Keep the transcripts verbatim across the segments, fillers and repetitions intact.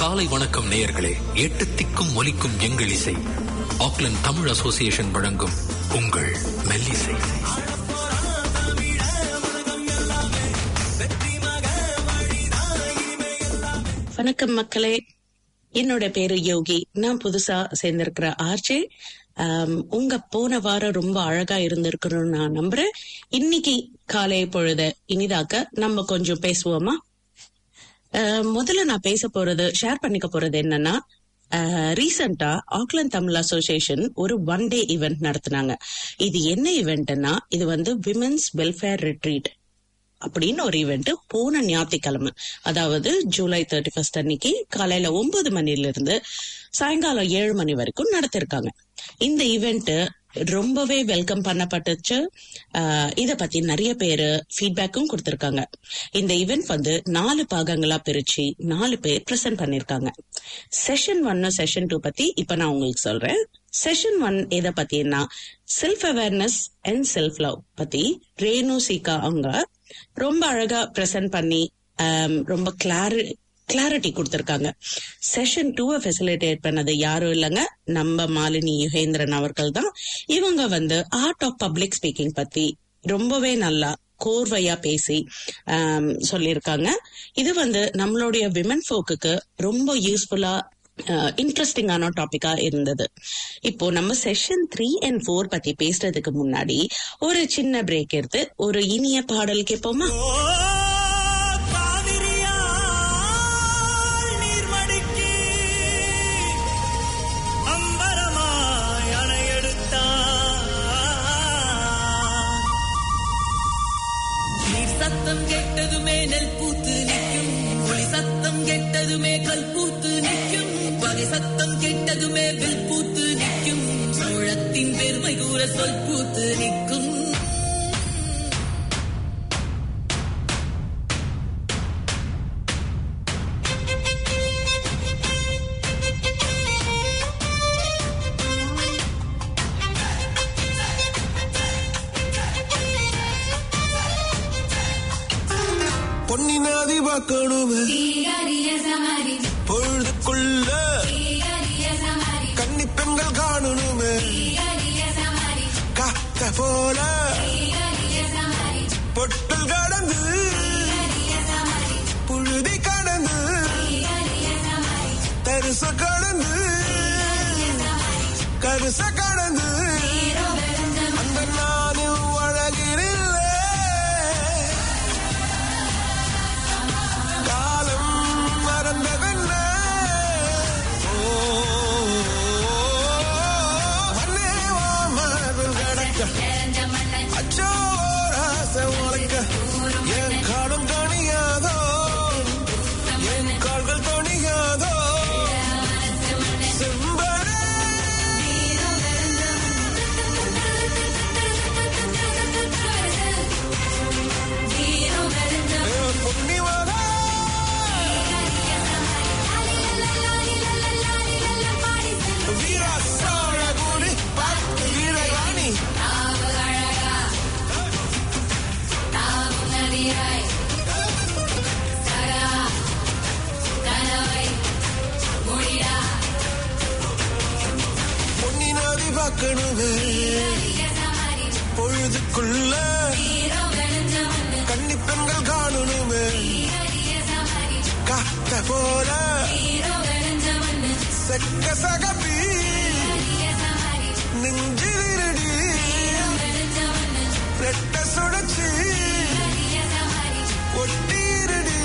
காலை வணக்கம் நேயர்களே. எட்டு திக்கும் ஒலிக்கும் எங்கள் இசை ஆக்லாந்து தமிழ் அசோசியேஷன் வழங்கும் உங்கள் மெல்லிசை. வணக்கம் மக்களே, என்னோட பேரு யோகி. நான் புதுசா சேர்ந்திருக்கிற ஆர்ஜே. உங்க போன வாரம் ரொம்ப அழகா இருந்திருக்கணும்னு நான் நம்புறேன். இன்னைக்கு காலை பொழுத இனிதாக்க நம்ம கொஞ்சம் பேசுவோமா? முதல்ல நான் பேச போறது, ஷேர் பண்ணிக்க போறது என்னன்னா, ரீசெண்டா ஆக்லாந்து தமிழ் அசோசியேஷன் ஒரு ஒன் டே ஈவெண்ட் நடத்தினாங்க. இது என்ன ஈவெண்ட்னா, இது வந்து விமென்ஸ் வெல்ஃபேர் ரிட்ரீட் அப்படின்னு ஒரு ஈவெண்ட் போன ஞாயிற்றுக்கிழமை, அதாவது ஜூலை தேர்ட்டி ஃபர்ஸ்ட் அன்னைக்கு காலையில ஒன்பது மணில இருந்து சாயங்காலம் ஏழு மணி வரைக்கும் நடத்திருக்காங்க. இந்த ஈவெண்ட் ரொம்பவே வெல்கம் பண்ணப்பட்டுச்சு. இத பத்தி நிறைய பேரு ஃபீட்பேக்கும் கொடுத்திருக்காங்க. இந்த ஈவெண்ட் வந்து நாலு பாகங்களா பிரிச்சு நாலு பேர் பிரசன்ட் பண்ணிருக்காங்க. செஷன் ஒன்னு செஷன் டூ பத்தி இப்ப நான் உங்களுக்கு சொல்றேன். செஷன் ஒன் எதை பத்தினா, self awareness and self love பத்தி ரேணு சீகா அவங்க ரொம்ப அழகா பிரசன்ட் பண்ணி ரொம்ப கிளாரி கிளாரிட்டி கொடுத்திருக்காங்க. செஷன் டூவை ஃபெசிலிட்டேட் பண்ணது யாரும் இல்லைங்க, நம்ம மாலினி யுகேந்திரன் அவர்கள் தான். இவங்க வந்து ஆர்ட் ஆஃப் பப்ளிக் ஸ்பீக்கிங் பத்தி ரொம்பவே நல்லா கோர்வையா பேசி சொல்லியிருக்காங்க. இது வந்து நம்மளுடைய விமன் ஃபோக்குக்கு ரொம்ப யூஸ்ஃபுல்லா இன்ட்ரெஸ்டிங்கான டாபிக்கா இருந்தது. இப்போ நம்ம செஷன் த்ரீ அண்ட் ஃபோர் பத்தி பேசுறதுக்கு முன்னாடி ஒரு சின்ன பிரேக் எடுத்து ஒரு இனிய பாடல் கேட்போமா? சத்தம் கெட்டதுமே நெல் பூத்து நிற்கும், ஒளி சத்தம் கெட்டதுமே கல் பூத்து நிற்கும், வகை சத்தம் கெட்டதுமே வில் பூத்து நிற்கும், சோழத்தின் பெருமை கூற சொல் பூத்து நிற்கும். பொன்னினாதி பார்க்கணுமே பொழுதுக்குள்ள, கன்னி பெண்கள் காணணுமே காத்த போல, பொட்டல் கடந்து புழுதி கடந்து தரிச கடந்து கருச கடந்து அந்த நானும் அழகிறேன். என் காலம் தணியாதோ, என் கால்கள் தணியாதோ, செம்பரே பொன்னிவரா வீரா சோழ கூடி பார்த்து வீரராணி பொன்னினாதி பார்க்கணுமே பொழுதுக்குள்ள, கன்னி பெண்கள் காணணுமே காத்த போல, செக்க சகப்பி நெஞ்சிலிருடி ரெட்ட சுடச்சி ஒட்டிருடி.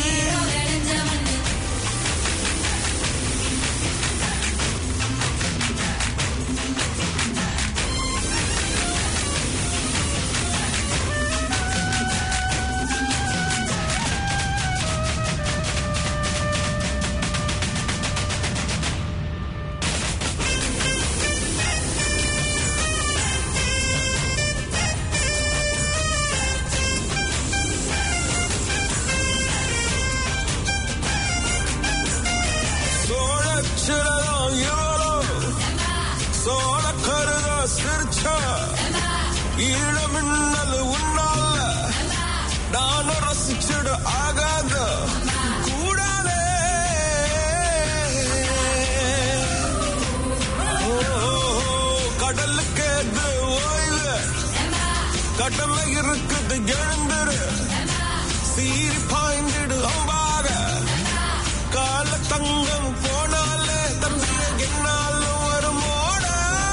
சோழ கருத சிரிச்சா ஈழமின்னல் உன்னால நானும் ரசிச்சிட ஆகாத கூடாலே கடமை இருக்குது எழுந்துரு சீரி பாய்ந்திடு அம்பாக கால தங்கம் போனாலே தம்பிய என்னாலும் வருமோட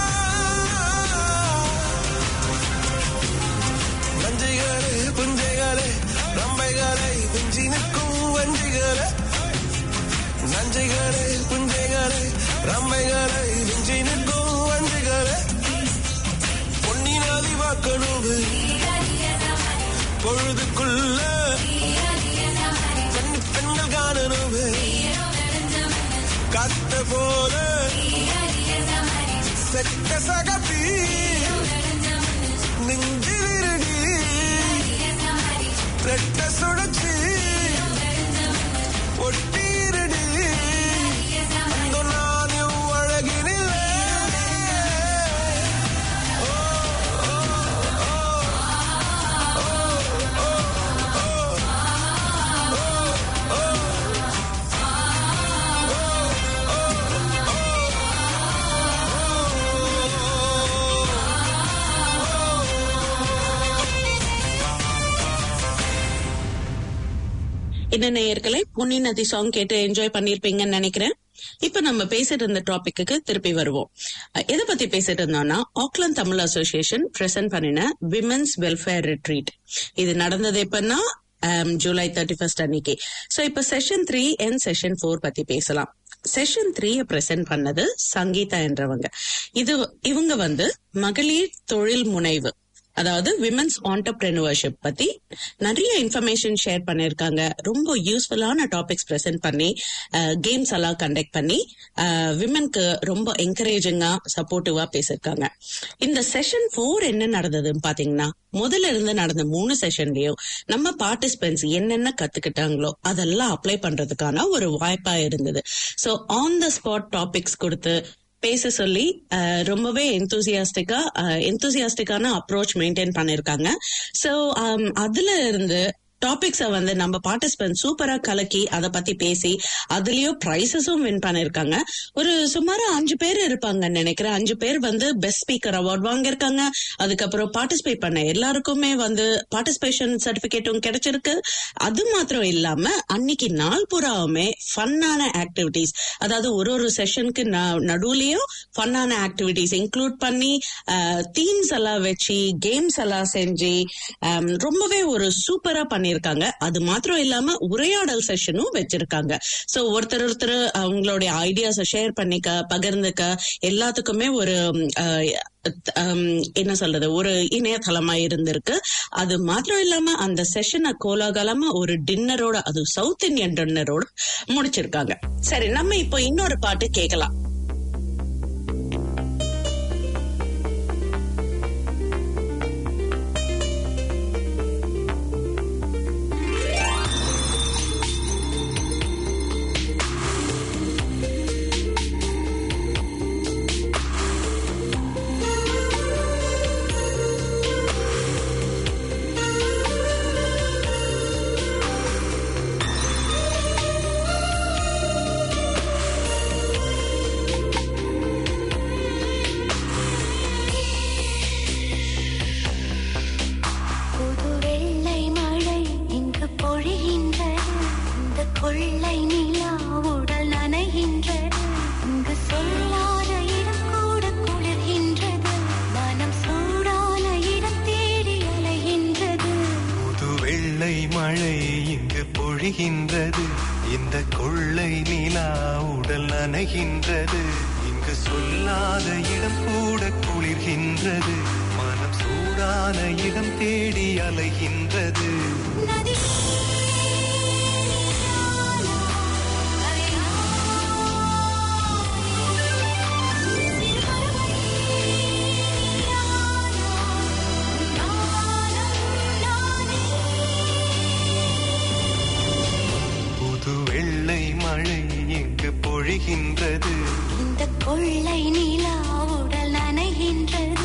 நஞ்சைகளே புஞ்சைகளே ரம்பைகளை விஞ்சி நிற்கும் வஞ்சிகளே நஞ்சைகளே புஞ்சைகளே ரம்பைகளை விஞ்சி நிற்கும் வஞ்சிகளே பொன்னின் அதிவாக்கணும் பொழுதுக்குள்ள பெண்கள் காணணும் காத்த போல செட்ட சகப்பி நெஞ்சிலிருடி ரெட்ட சுழச்சி ஒட்டீரடி நான் அழகினில்லை என்ன நேயர்களே, பொன்னியின் நதி சாங் கேட்டு என்ஜாய் பண்ணிருப்பீங்கன்னு நினைக்கிறேன். இப்ப நம்ம பேசிட்டு இருந்த டாபிக்கு திருப்பி வருவோம். எதை பத்தி பேசிட்டு இருந்தோம்னா, ஆக்லாந்து தமிழ் அசோசியேஷன் பிரசன்ட் பண்ணின விமென்ஸ் வெல்ஃபேர் ரிட்ரீட். இது நடந்தது எப்பன்னா ஜூலை தேர்ட்டி ஃபர்ஸ்ட் அன்னைக்கு. சோ இப்ப session three and session four பத்தி பேசலாம். செஷன் த்ரீ பிரசன்ட் பண்ணது சங்கீதா என்றவங்க. இது இவங்க வந்து மகளிர் தொழில் முனைவு, அதாவது விமென்ஸ் ஆண்டர்பிரினர்ஷிப் பத்தி நிறைய இன்ஃபர்மேஷன் ஷேர் பண்ணிருக்காங்க. ரொம்ப யூஸ்ஃபுல்லான டாபிக்ஸ் பிரசன்ட் பண்ணி கேம்ஸ் எல்லாம் கண்டக்ட் பண்ணி விமென்க்கு ரொம்ப என்கரேஜிங்கா சப்போர்ட்டிவா பேசிருக்காங்க. இந்த செஷன் போர் என்ன நடந்ததுன்னு பாத்தீங்கன்னா, முதல்ல இருந்து நடந்த மூணு செஷன்லயும் நம்ம பார்ட்டிசிபென்ட்ஸ் என்னென்ன கத்துக்கிட்டாங்களோ அதெல்லாம் அப்ளை பண்றதுக்கான ஒரு வாய்ப்பா இருந்தது. So on the spot topics கொடுத்து பேச சொல்லி ரொம்பவே எந்தூசியாஸ்டிக்கா எந்தூசியாஸ்டிக்கான அப்ரோச் மெயின்டைன் பண்ணிருக்காங்க. சோ அதுல இருந்து டாபிக்ஸ வந்து நம்ம பார்ட்டிசிபென்ட் சூப்பரா கலக்கி அதை பத்தி பேசி அதுலயும் பிரைசஸும் வின் பண்ணிருக்காங்க. ஒரு சுமாரா அஞ்சு பேர் இருப்பாங்கன்னு நினைக்கிறேன். அஞ்சு பேர் வந்து பெஸ்ட் ஸ்பீக்கர் அவார்ட் வாங்கியிருக்காங்க. அதுக்கப்புறம் பார்ட்டிசிபேட் பண்ண எல்லாருக்குமே வந்து பார்ட்டிசிபேஷன் சர்டிபிகேட்டும் கிடைச்சிருக்கு. அது மாத்திரம் இல்லாம அன்னைக்கு நாள் பூராவுமே ஃபன்னான ஆக்டிவிட்டிஸ், அதாவது ஒரு ஒரு செஷனுக்கு நடுவுலயும் ஃபன்னான ஆக்டிவிட்டிஸ் இன்க்ளூட் பண்ணி தீம்ஸ் எல்லாம் வச்சு கேம்ஸ் எல்லாம் செஞ்சு ரொம்பவே ஒரு சூப்பரா பண்ணி இருக்காங்க. அது மாத்திரம் இல்லாம உரையாடல் செஷனும் வச்சிருக்காங்க. சோ ஒருத்தர் ஒருத்தர் அவங்களுடைய ஐடியாஸ ஷேர் பண்ணிக்க பகிர்ந்துக்க எல்லாத்துக்குமே ஒரு என்ன சொல்றது ஒரு இணையதளமா இருந்திருக்கு. அது மாத்திரம் இல்லாம அந்த செஷனை கோலாகலமா ஒரு டின்னரோட, அது சவுத் இந்தியன் டின்னரோட முடிச்சிருக்காங்க. சரி, நம்ம இப்போ இன்னொரு பாட்டு கேட்கலாம். பொழிகின்றது இந்த கொள்ளை நிலா உடல் நனைகின்றது. இங்கு சொல்லாத இடம் கூட குளிர்கின்றது. மனம் சூடான இடம் தேடி அலைகின்றது. பொழிகின்றது இந்த கொள்ளை நிலா உடல் நனைகின்றது.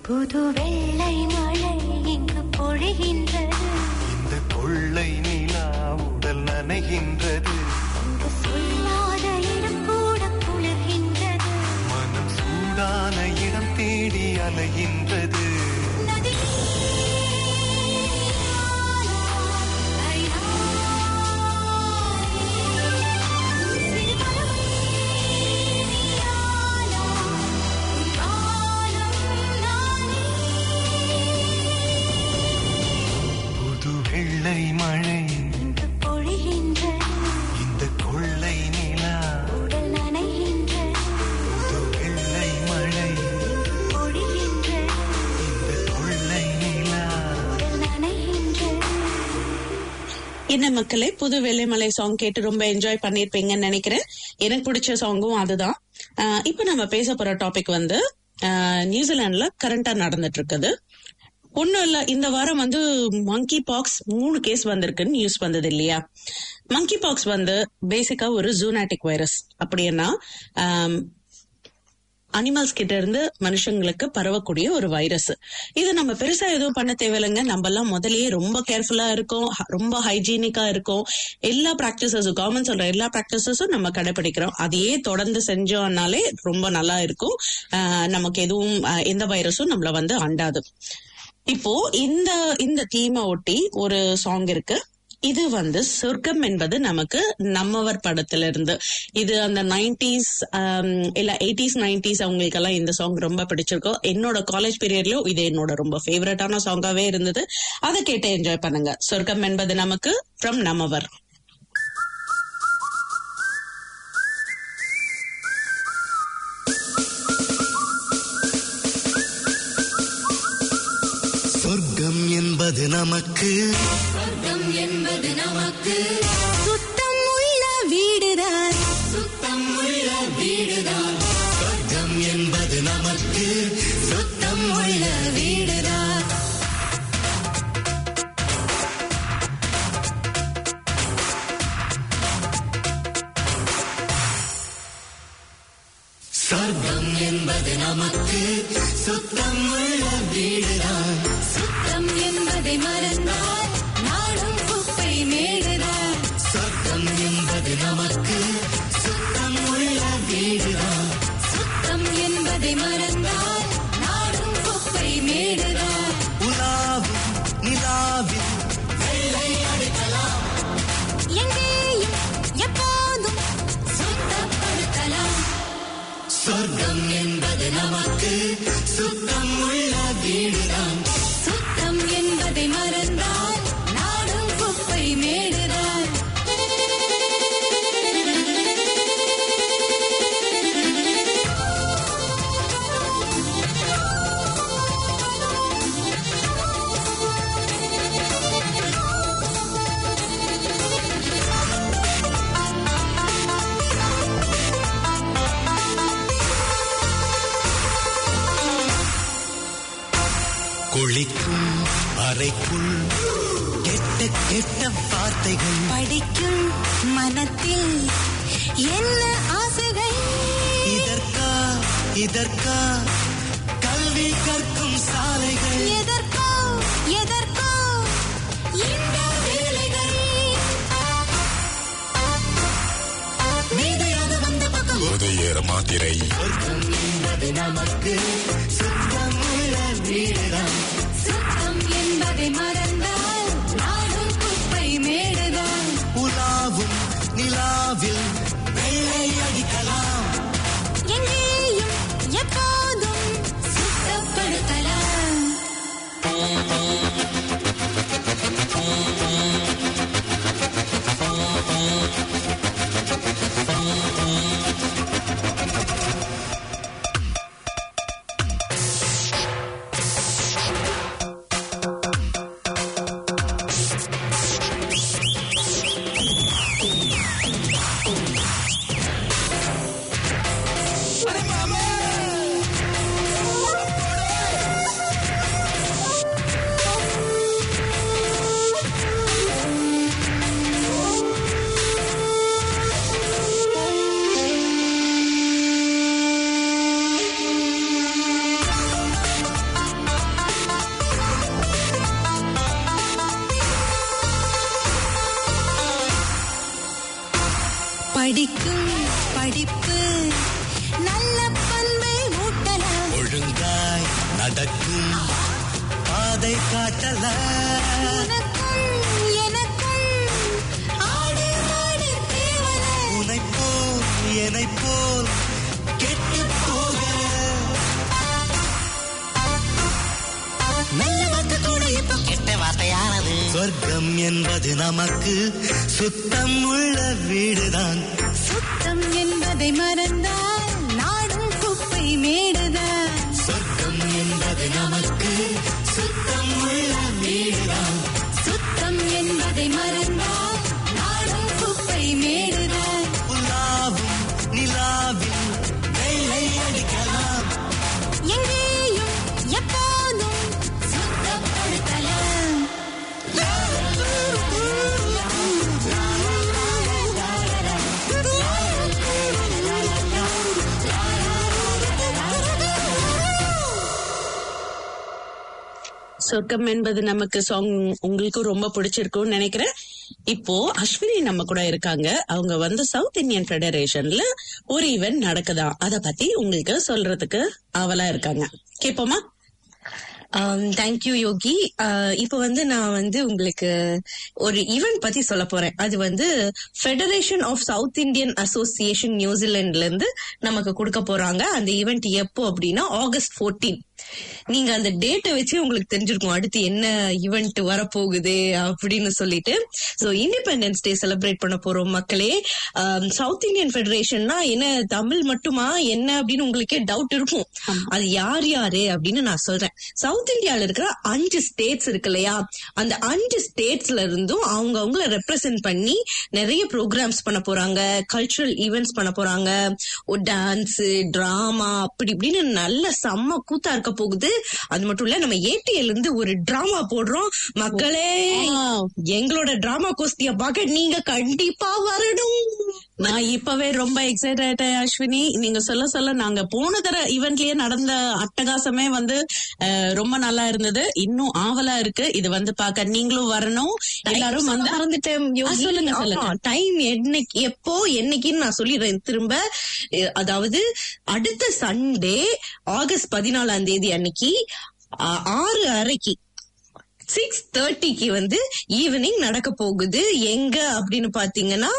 புது வெள்ளை மழை இங்கு பொழிகின்றது. இந்த கொள்ளை நிலா உடல் நனைகின்றது. இங்கு சொல்லாத இடம் கூட குளிர்கின்றது. மனம் சூடான இடம் தேடி அலைகின்றது. வெள்ளை மழை இங்கு பொழிகின்றது. இந்த கொள்ளை நிலா உடல் நனைகின்றது. புது வெள்ளை மழை இங்கு பொழிகின்றது. இந்த கொள்ளை நிலா உடல் நனைகின்றது. என்ன மக்களே, புது வெள்ளைமலை சாங் கேட்டு ரொம்ப என்ஜாய் பண்ணிருப்பீங்கன்னு நினைக்கிறேன். எனக்கு பிடிச்ச சாங்கும் அதுதான். ஆஹ் இப்ப நம்ம பேச போற டாபிக் வந்து ஆஹ் நியூசிலாந்துல கரண்டா நடந்துட்டு இருக்குது. ஒண்ணும் இல்ல, இந்த வாரம் வந்து மங்கி பாக்ஸ் மூணு கேஸ் வந்திருக்குன்னு நியூஸ் வந்தது இல்லையா? மங்கி பாக்ஸ் வந்து பேசிக்கா ஒரு ஜூனாட்டிக் வைரஸ். அப்படின்னா அனிமல்ஸ் கிட்ட இருந்து மனுஷங்களுக்கு பரவக்கூடிய ஒரு வைரஸ். இது நம்ம பெருசா எதுவும் பண்ண தேவையில்லைங்க. நம்ம எல்லாம் முதல்லயே ரொம்ப கேர்ஃபுல்லா இருக்கோம், ரொம்ப ஹைஜீனிக்கா இருக்கும். எல்லா பிராக்டிசஸும், கவர்மெண்ட் சொல்ற எல்லா பிராக்டிசஸும் நம்ம கடைபிடிக்கிறோம். அதையே தொடர்ந்து செஞ்சோம்னாலே ரொம்ப நல்லா இருக்கும். ஆஹ் நமக்கு எதுவும் எந்த வைரஸும் நம்மள வந்து அண்டாது. இப்போ இந்த இந்த தீமை ஒட்டி ஒரு சாங் இருக்கு. இது வந்து சொர்க்கம் என்பது நமக்கு நம்மவர் படத்துல இருந்து. இது அந்த நைன்டிஸ் இல்ல எயிட்டிஸ் நைன்டிஸ் அவங்களுக்கு எல்லாம் இந்த சாங் ரொம்ப பிடிச்சிருக்கும். என்னோட காலேஜ் பீரியட்லயும் இது என்னோட ரொம்ப ஃபேவரட்டான சாங்காவே இருந்தது. அதை கேட்டு என்ஜாய் பண்ணுங்க. சொர்க்கம் என்பது நமக்கு ஃப்ரம் நம்மவர். சொர்க்கம் என்பது நமக்கு, சொர்க்கம் என்பது நமக்கு சுத்தம் உள்ள வீடுதான். சுத்தம் உள்ள வீடுதான். சொர்க்கம் என்பது நமக்கு, சுத்தம் உள்ள வீடுதான். சொர்க்கம் என்பது நமக்கு, சுத்தம் உள்ள வீடுதான். சுத்தம் என்பதை மறந்தால் நாடும் குப்பை மேடுதான். சொர்க்கம் என்பது நமக்கு, சுத்தம் உள்ள வீடுதான். சுத்தம் என்பதை மறந்தால் நாடும் குப்பை மேடுதான். உலாவும் நிலாவில் வெள்ளை அடிக்கலாம். எங்கேயும் எப்போதும் சுத்தப்படுத்தலாம். சொர்க்கம் என்பது நமக்கு, சுத்தம் உள்ள வீடுதான். சுத்தம் என்பதை மறந்தால் நாடும் குப்பை மேடுதான். குளிக்கும் அறைக்குள் கெட்ட கெட்ட வார்த்தைகள், படிக்கும் மனத்தில் என்ன ஆசைகள். இதற்கா இதற்கா கல்வி கற்கும் சாலைகள். எதற்கோ எதற்கோ இந்த வேலைகள். மீதியாக வந்த பக்கம் உதயர் மாத்திரை. சொர்க்கம் என்பது நமக்கு, சுத்தம் உள்ள வீடுதான். சுத்தம் என்பதை மறந்தால் நாடும் குப்பை மேடுதான். உலாவும் நிலாவில் வெள்ளை அடிக்கலாம். எங்கேயும் எப்போதும் சுத்தப்படுத்தலாம். படிக்கும் படிப்பு நல்ல பண்பை ஊட்டலாம். ஒழுங்காய் நடக்கும் பாதை காட்டலாம். உனக்குள் எனக்குள் ஆடு மாடு தேவல. உனை போல் என்னை போல் கெட்டு போக நல்ல வார்த்தை கூட இப்போ கெட்ட வார்த்தையானது. சொர்க்கம் என்பது நமக்கு சுத்தம் உள்ள வீடுதான். சுத்தம் என்பதை மறந்தால் நாடும் குப்பை மேடுதான். சொர்க்கம் என்பது நமக்கு சுத்தம் உள்ள வீடுதான். சுத்தம் என்பதை மறந்தால் நாடும் குப்பை மேடுதான். உலாவும் நிலாவில் வெள்ளை அடிக்கலாம். எங்கேயும் எப்போதும் சுத்தப்படுத்தலாம். சொர்க்கம் என்பது நமக்கு சாங் உங்களுக்கு ரொம்ப பிடிச்சிருக்கும்னு நினைக்கிறேன். இப்போ அஸ்வினி நம்ம கூட இருக்காங்க. அவங்க வந்து சவுத் இந்தியன் ஃபெடரேஷன்ல ஒரு ஈவென்ட் நடக்குதா, அத பத்தி உங்களுக்கு சொல்றதுக்கு ஆவலா இருக்காங்க. கேப்போமா? தேங்க்யூ யோகி. இப்போ வந்து நான் வந்து உங்களுக்கு ஒரு ஈவெண்ட் பத்தி சொல்ல போறேன். அது வந்து federation of South Indian association நியூசிலாந்துல இருந்து நமக்கு கொடுக்க போறாங்க. அந்த ஈவெண்ட் எப்போ அப்படின்னா ஆகஸ்ட் பதினான்கு. நீங்க அந்த டேட்டை வச்சு உங்களுக்கு தெரிஞ்சிருக்கும் அடுத்து என்ன ஈவெண்ட் வரப்போகுது அப்படின்னு சொல்லிட்டு. சோ இண்டிபெண்டன்ஸ் டே செலிப்ரேட் பண்ண போறோம் மக்களே. சவுத் இந்தியன் ஃபெடரேஷன்னா என்ன தமிழ் மட்டுமா என்ன அப்படின்னு உங்களுக்கே டவுட் இருக்கும். அது யார் யாரு அப்படின்னு நான் சொல்றேன். சவுத் இந்தியால இருக்கிற அஞ்சு ஸ்டேட்ஸ் இருக்கு இல்லையா, அந்த அஞ்சு ஸ்டேட்ஸ்ல இருந்தும் அவங்க அவங்கள ரெப்ரசென்ட் பண்ணி நிறைய ப்ரோக்ராம்ஸ் பண்ண போறாங்க, கல்ச்சுரல் ஈவெண்ட்ஸ் பண்ண போறாங்க, டான்ஸ் டிராமா அப்படி இப்படின்னு நல்ல செம்ம கூத்தா இருக்க போகுது. அது மட்டும் இல்ல, நம்ம ஏடிஎல் இருந்து ஒரு டிராமா போடுறோம் மக்களே. எங்களோட டிராமா கோஸ்திய பார்க்க நீங்க கண்டிப்பா வரணும். நான் இப்பவே ரொம்ப எக்ஸைட் ஆயிட்டேன் அஸ்வினி. நீங்க சொல்ல சொல்ல நாங்க போன தர ஈவென்ட்லயே நடந்த அட்டகாசமே வந்து ரொம்ப நல்லா இருந்தது. இன்னும் ஆவலா இருக்கு இது வந்து பாக்க. நீங்களும் வரணும். எல்லாரும் வந்து மறந்துட்டேன். சொல்லுங்க சொல்லுங்க. டைம் என்னைக்கு எப்போ என்னைக்குன்னு நான் சொல்லிடுறேன் திரும்ப. அதாவது அடுத்த சண்டே ஆகஸ்ட் பதினாலாம் தேதி அன்னைக்கு ஆறு அரைக்கு சிக்ஸ் தேர்ட்டிக்கு வந்து ஈவினிங் நடக்க போகுது. எங்க அப்படின்னு பாத்தீங்கன்னா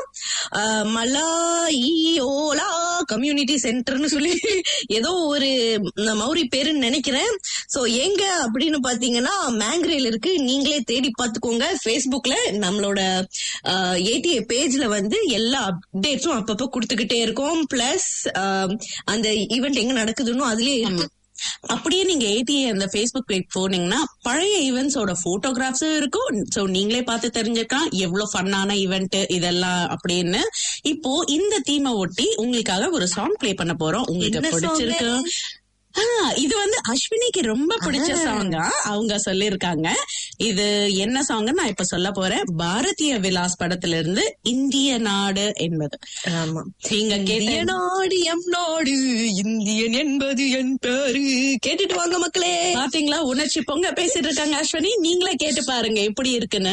மலாயியோலா கம்யூனிட்டி சென்டர்னு சொல்லி ஏதோ ஒரு மௌரி பேருன்னு நினைக்கிறேன். சோ எங்க அப்படின்னு பாத்தீங்கன்னா மேங்க்ரேல் இருக்கு. நீங்களே தேடி பாத்துக்கோங்க. பேஸ்புக்ல நம்மளோட ஏடிஏ பேஜ்ல வந்து எல்லா அப்டேட்ஸும் அப்பப்ப குடுத்துக்கிட்டே இருக்கோம். பிளஸ் அந்த ஈவெண்ட் எங்க நடக்குதுன்னு அதுலயே இருக்கு. அப்படியே நீங்க ஏடிஏ அந்த பேஸ்புக் பேஜ் போனீங்கன்னா பழைய ஈவெண்ட்ஸோட போட்டோகிராஃப்ஸும் இருக்கும். சோ நீங்களே பார்த்து தெரிஞ்சிருக்கலாம் எவ்வளவு ஃபன்னான ஈவெண்ட் இதெல்லாம் அப்படின்னு. இப்போ இந்த தீமை ஒட்டி உங்களுக்காக ஒரு சாங் பிளே பண்ண போறோம். உங்களுக்கு பிடிச்சிருக்கு? இது வந்து அஸ்வினிக்கு ரொம்ப பிடிச்ச சாங்கா அவங்க சொல்லிருக்காங்க. இது என்ன சாங் நான் இப்ப சொல்ல போறேன். பாரதிய விலாஸ் படத்துல இருந்து இந்திய நாடு என்பது. ஆமா, நீங்க கேட்ட நாடு எம் நாடு, இந்தியன் என்பது என் பேரு. கேட்டுட்டு வாங்க மக்களே. பாத்தீங்களா, உணர்ச்சி பொங்க பேசிட்டு இருக்காங்க அஸ்வினி. நீங்களே கேட்டு பாருங்க எப்படி இருக்குன்னு.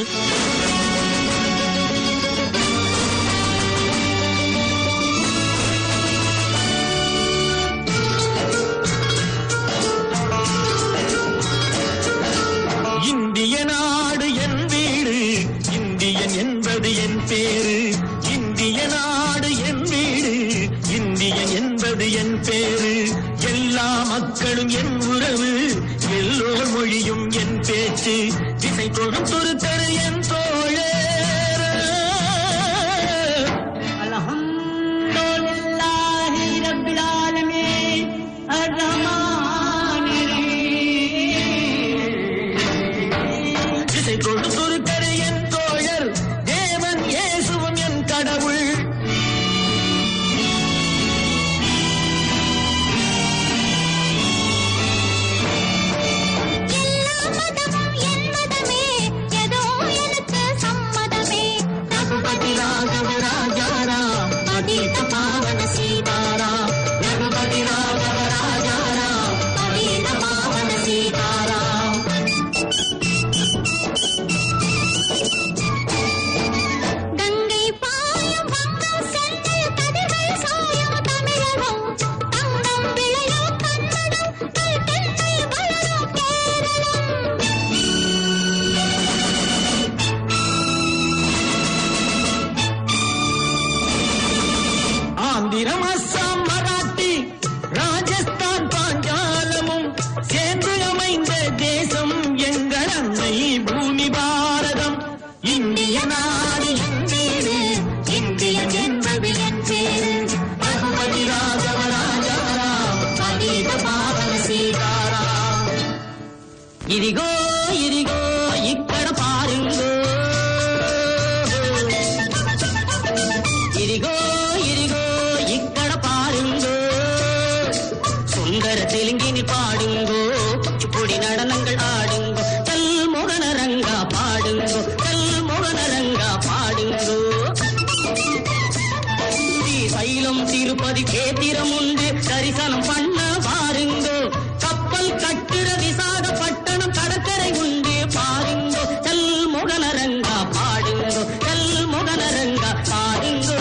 இந்திய நாடு என் வீடு, இந்தியன் என்பது என் பேரு. இந்திய நாடு என் வீடு, இந்தியன் என்பது என் பேரு. எல்லா மக்களும் என் உறவு, எல்லோர் மொழியும் என் பேச்சு. திசை தொடும் துருத்தரு என் தோழர். அல்ஹம்துலில்லாஹி ரப்பில் ஆலமீன் அர்-ரஹ்மானிர் ரஹீம். திசை தொடும் துருத்தரு என் தோழர், தேவன் இயேசுவும் என் கடவுள். எல்லா மதமும் என் மதமே, ஏதோ என ఇదిగో ఇదిగో ఇక్కడ పాడుంగో సుందర తెలుగిని పాడుంగో కూచిపూడి நடனங்கள் ஆடுங்கோ கல் மோகன ரங்கா பாடுங்கோ கல் மோகன ரங்கா பாடுங்கோ ஸ்ரீசைலம் திருப்பதி கேத்திரம் உண்டு தரிசனம் பண்ண பாருங்கோ கப்பல் கட்டுற விசாகப்பட்டணம் கடற்கரை உண்டு பாருங்கோ கல் மோகன ரங்கா பாடுங்கோ கல் மோகன ரங்கா பாடுங்கோ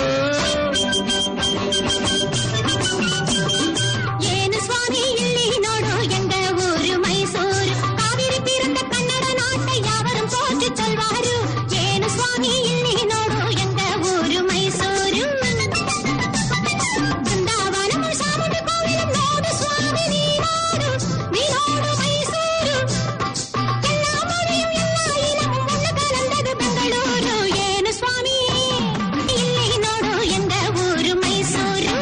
ಏನು ಸ್ವಾಮಿ ಇಲ್ಲಿ ನೋಡು ಎಂದ ಊರು ಮೈಸೂರು ಕಾವೇರಿ ತೀರದ ಕನ್ನಡ ನಾಟ ಯಾವரும் போற்றி சொல்வாரு ಏನು ಸ್ವಾಮಿ ಇಲ್ಲಿ ನೋಡು ಎಂದ ಊರು ಮೈಸೂರು ಬೃಂದಾವನము ಸಾಮುಂಡಿ ಕೋವಿಲು ನೋಡು ಸ್ವಾಮಿ ನೀ ನೋಡು ನೀ ನೋಡು ಮೈಸೂರು ಎಲ್ಲ ಮನೆಯು ಎಲ್ಲ ಇನಮು ಒಂದು ಕಲಂದದು ಬೆಂಗಳೂರು ಏನು ಸ್ವಾಮಿ ಇಲ್ಲಿ ನೋಡು ಎಂದ ಊರು ಮೈಸೂರು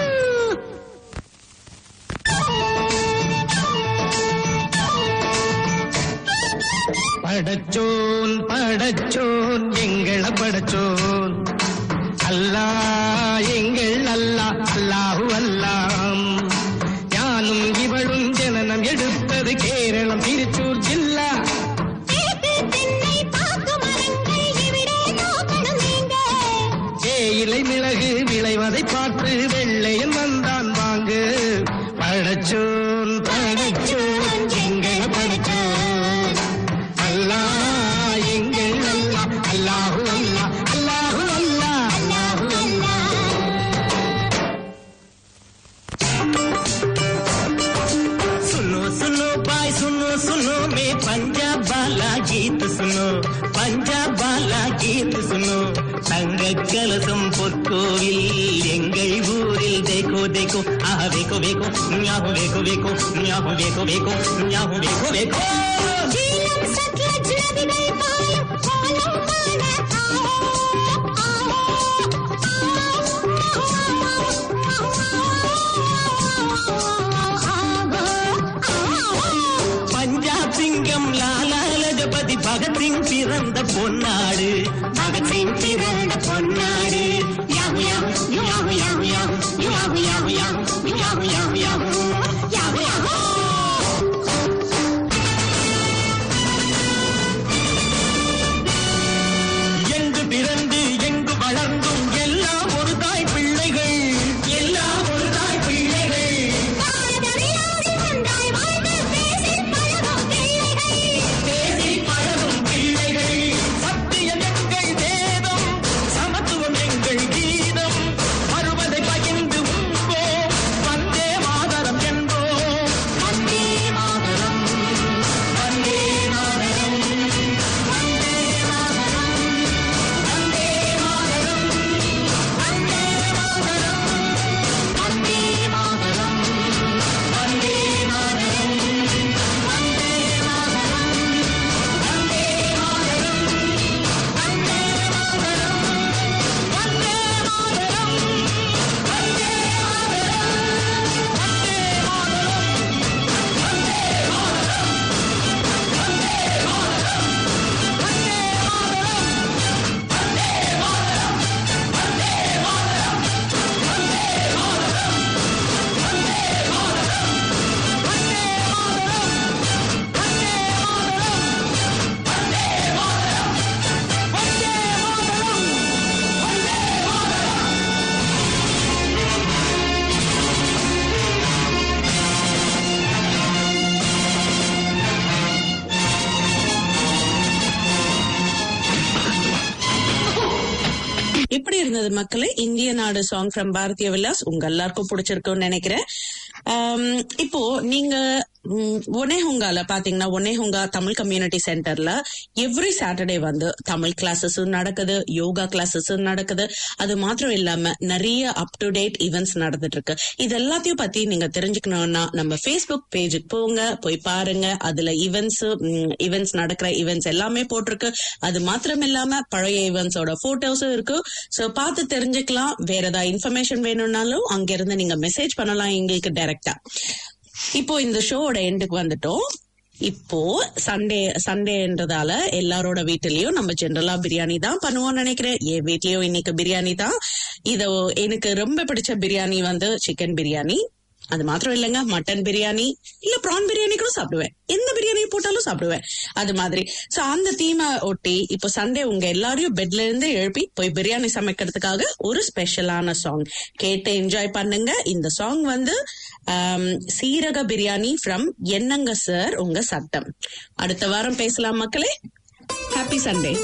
படச்சோன் படச்சோன் எங்கள படச்சோன் அல்லா எங்கள் அல்லா அல்லாஹு அல்லாம் ஞானும் இவளும் ஜனனம் எடுத்தது கேரளம் திருச்சூர் ஜில்லா தென்னை பாக்கு மரங்கள் இவிடே நோக்கணும் நீங்க தேயிலை மிளகு விளைவதை பார்த்து வெள்ளையன் வந்தான் வாங்கு படச்சோன் படச்சோன் எங்கள படச்சோன் அல்லா எங்கள் அல்லா அல்லாஹு அல்லா அல்லாஹு அல்லா அல்லாஹு அல்லா सुनो सुनो भाई सुनो सुनो मैं पंजाब वाला गीत सुनो पंजाब वाला गीत सुनो தங்க கலசம் பொற்கோவில் எங்கள் ஊரில் தேக்கோ தேக்கோ ஆஹா வேக்கோ வேக்கோ ஞாபு வேக்கோ வேக்கோ ஞாபு வேக்கோ வேக்கோ ஞாபு வேக்கோ வேக்கோ ஜீலம் சட்லஜ் நதிகள் பாயும் கோலம் காண பஞ்சாப் சிங்கம் லாலா லஜபதி பகத்சிங் பிறந்த பொன்னாடு பகத்சிங் பிறந்த பொன்னாடு யாவு யாவு யாவு யாவு யாவு யாவு யாவு யாவு யாவு யாவு யாவு யாவு யாவு எங்கு பிறந்து எங்கு வளர்ந்தும் எல்லாம் ஒரு தாய் பிள்ளைகள் எல்லாம் ஒரு தாய் பிள்ளைகள் பேசி பழகும் பிள்ளைகள் சத்தியம் எங்கள் வேதம் சமத்துவம் எங்கள் கீதம் வருவதை பகிர்ந்து உண்போம் வந்தே மாதரம் என்போம் வந்தே மாதரம் வந்தே மாதரம் வந்தே மாதரம் வந்தே மாதரம் வந்தே மாதரம் வந்தே மாதரம் வந்தே மாதரம் வந்தே மாதரம் வந்தே மாதரம் வந்தே மாதரம் வந்தே மாதரம் வந்தே எப்படி இருந்தது மக்களே? இந்திய நாடு சாங் ஃப்ரம் பாரதிய விலாஸ் உங்க எல்லாருக்கும் பிடிச்சிருக்கும்னு நினைக்கிறேன். ஆம், இப்போ நீங்க ம், ஒனேஹுங்கால பாத்தீங்கன்னா ஒனேஹுங்கா தமிழ் கம்யூனிட்டி சென்டர்ல எவ்ரி சாட்டர்டே வந்து தமிழ் கிளாஸஸ் நடக்குது, யோகா கிளாஸஸ் நடக்குது. அது மாத்திரம் இல்லாம நிறைய அப் டு டேட் ஈவெண்ட்ஸ் நடந்துட்டு இருக்கு. இது எல்லாத்தையும் பத்தி நீங்க தெரிஞ்சுக்கணும்னா நம்ம ஃபேஸ்புக் பேஜுக்கு போங்க, போய் பாருங்க. அதுல ஈவெண்ட்ஸ் ஈவெண்ட்ஸ் நடக்கிற ஈவெண்ட்ஸ் எல்லாமே போட்டிருக்கு. அது மாத்திரம் இல்லாம பழைய ஈவெண்ட்ஸோட போட்டோஸும் இருக்கு. சோ பார்த்து தெரிஞ்சுக்கலாம். வேற ஏதாவது இன்ஃபர்மேஷன் வேணும்னாலும் அங்கிருந்து நீங்க மெசேஜ் பண்ணலாம் எங்களுக்கு டைரக்டா. இப்போ இந்த ஷோவோட எண்டுக்கு வந்துட்டோம். இப்போ சண்டே சண்டேன்றதால எல்லாரோட வீட்டுலயும் நம்ம ஜெனரலா பிரியாணி தான் பண்ணுவோம்னு நினைக்கிறேன். என் வீட்லயும் இன்னைக்கு பிரியாணி தான். இதோ எனக்கு ரொம்ப பிடிச்ச பிரியாணி வந்து சிக்கன் பிரியாணி. அது மாத்திரம் இல்லைங்க, மட்டன் பிரியாணி இல்ல ப்ரான் பிரியாணி கூட சாப்பிடுவேன். எந்த பிரியாணி போட்டாலும் சாப்பிடுவேன் அது மாதிரி. சோ அந்த தீமை ஒட்டி இப்போ சண்டே உங்க எல்லாரையும் பெட்ல இருந்து எழுப்பி போய் பிரியாணி சமைக்கிறதுக்காக ஒரு ஸ்பெஷலான சாங் கேட்டு என்ஜாய் பண்ணுங்க. இந்த சாங் வந்து சீரக பிரியாணி ஃப்ரம் என்னங்க சார் உங்க சட்டம். அடுத்த வாரம் பேசலாம் மக்களே. Happy Sunday.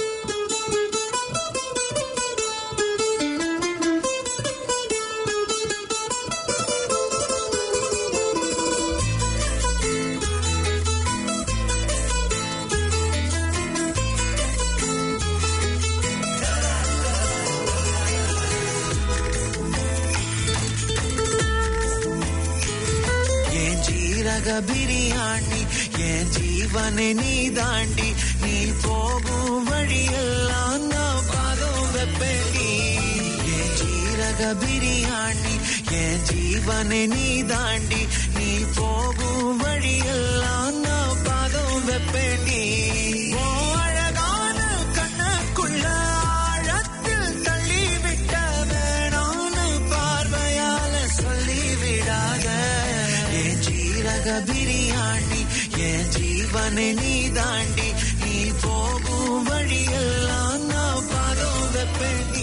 பிரியாணி என் ஜீவனை நீ தாண்டி, நீ போகும் வழியெல்லாம் நான் பாதம் வெப்பேண்டி. என் ஜீரக பிரியாணி என் ஜீவனை நீ தாண்டி, நீ போகும் வழியெல்லாம் நான் பாதம் வெப்பேண்டி. அழகான கண்ணுக்குள்ள ஆழத்தில் தள்ளிவிட்ட வேணான்னு பார்வையால சொல்லிவிடாத. என் ஜீரக பிரியாணி என் ஜீவனை நீ தாண்டி, நீ போகும் வழியெல்லாம் நான் பாதம் வெப்பேண்டி.